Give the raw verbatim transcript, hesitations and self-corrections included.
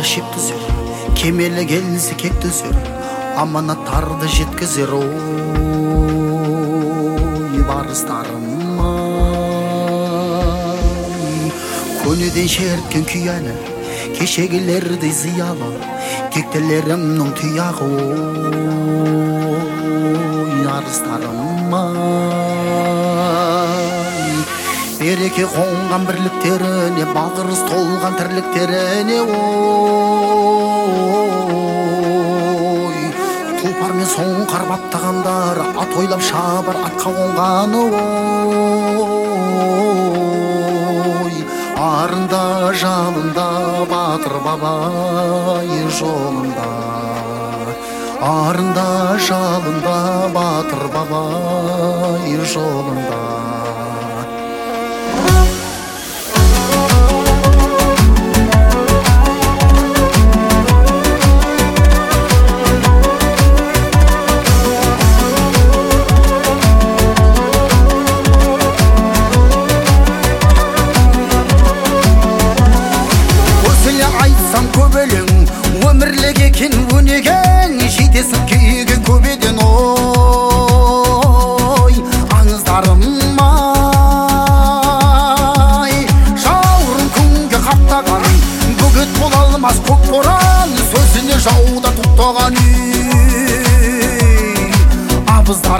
шек түзер, кемелі келсе кек түзер, аманаттарды жеткізер. Ой, барыстарым ай, көнеден шерткен күйәні, кешегілердей зиялы, кектелерімнің тұяғы. Ой, арыстарым ай, береке қонған бірліктеріне, бағырыз толған тірліктеріне. Ой, тұлпар мен соңқар баптағандар, ат ойлап шабар атқа қонғаны. Ой, арында жалында батыр бабай жолында, арында жалында батыр бабай жолында. Өмірлік екен өнеген, жетесін күйген көбеден. Ой, аңыздарым ай, жауырын күнге қаптаған, бөгет бола алмас көк боран, сөзіне жауда тұқтаған. Абыздар